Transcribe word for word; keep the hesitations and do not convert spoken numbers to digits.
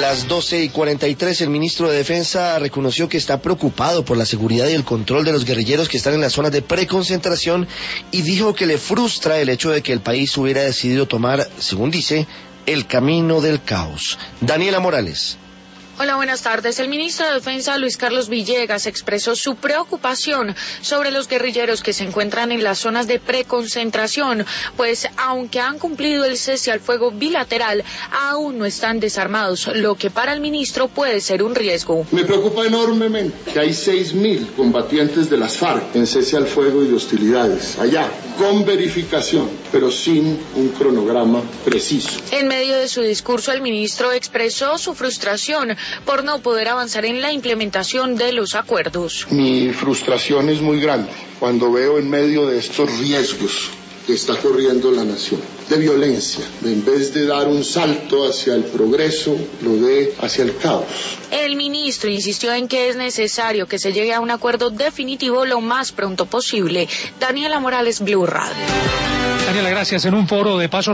las doce y cuarenta y tres, el ministro de Defensa reconoció que está preocupado por la seguridad y el control de los guerrilleros que están en las zonas de preconcentración y dijo que le frustra el hecho de que el país hubiera decidido tomar, según dice, el camino del caos. Daniela Morales. Hola, buenas tardes. El ministro de Defensa, Luis Carlos Villegas, expresó su preocupación sobre los guerrilleros que se encuentran en las zonas de preconcentración, pues aunque han cumplido el cese al fuego bilateral, aún no están desarmados, lo que para el ministro puede ser un riesgo. Me preocupa enormemente que hay seis mil combatientes de las FARC en cese al fuego y de hostilidades, allá, con verificación, pero sin un cronograma preciso. En medio de su discurso, el ministro expresó su frustración por no poder avanzar en la implementación de los acuerdos. Mi frustración es muy grande cuando veo en medio de estos riesgos que está corriendo la nación, de violencia, de en vez de dar un salto hacia el progreso, lo dé hacia el caos. El ministro insistió en que es necesario que se llegue a un acuerdo definitivo lo más pronto posible. Daniela Morales, Blue Radio. Daniela, gracias. En un foro de paso